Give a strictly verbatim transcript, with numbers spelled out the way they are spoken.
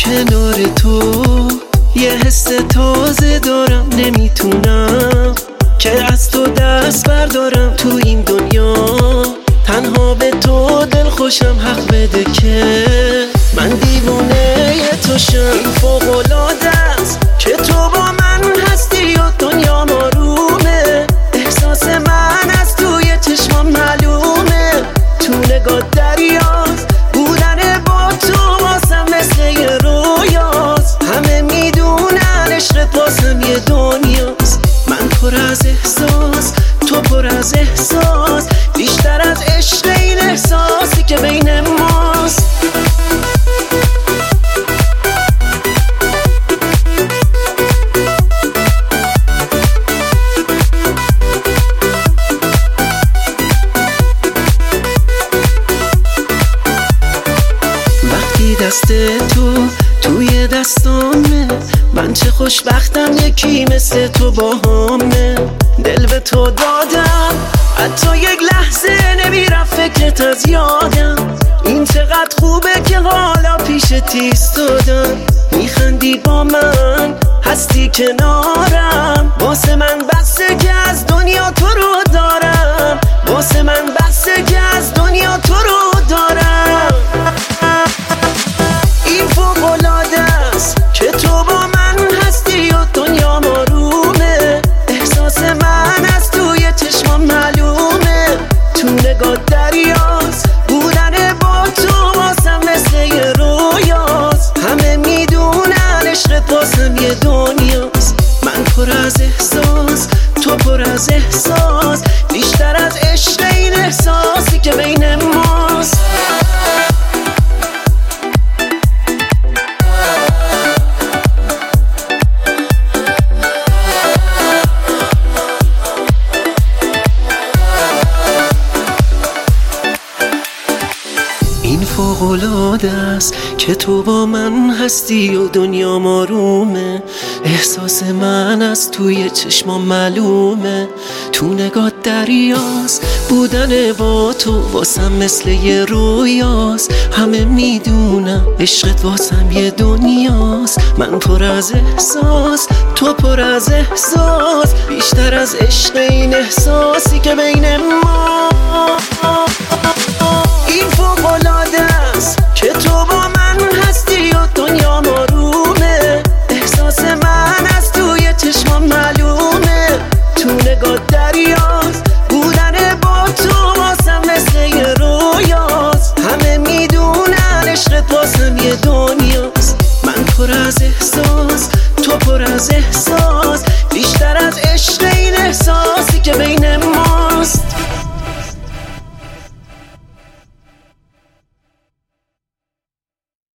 کنار تو یه حس تازه دارم، نمیتونم که از تو دست بردارم. تو این دنیا تنها به تو دل خوشم، حق بده که من دیوونه تو شم. این فوق‌العاده است که تو با من هستی و دنیا آرومه. احساس من از توی چشمام معلومه، تو نگاه دریاست. بودن با تو واسم مثل یه رویاست. همه میدونن عشقت واسم یه دنیاست. من پر از احساس، تو پر از احساس، بیشتر از عشق این احساسی که بین ماست. وقتی دست تو توی دستامه، من چه خوشبختم یکی مثل تو باهامه. دل به تو دادم، حتی یک لحظه نمیرم فکرت از یادم. این چقدر خوبه که حالا پیشت ایستادم. میخندی با من، هستی کنارم. واسه من بسه که از دنیا تو رو دارم. واسه من بسه که از دنیا تو رو دارم. این فوق‌العاده است که تو با من هستی و دنیا آرومه. احساس من از توی چشمام معلومه، تو نگاه دریاست. بودن با تو واسم مثل یه رویاست. همه میدونن عشقت واسم یه دنیاست. من پر از احساس، تو پر از احساس، بیشتر از عشق این احساسی که بین ماست. این فوق‌العاده است که تو با من هستی و دنیا آرومه. احساس من از توی چشمام معلومه، تو نگاه دریاست. بودن با تو واسم مثل یه رویاست. همه میدونم عشقت واسم یه دنیاست. من پر از احساس، تو پر از احساس، بیشتر از عشق این احساسی که بین ما. این فوق‌العاده است که تو با من هستی و دنیا آرومه. احساس من از توی چشمام معلومه، تو نگاه دریاست. بودن با تو واسم مثل یه رویاست. همه میدونن عشقت واسم یه دنیاست. من پر از احساس، تو پر از احساس،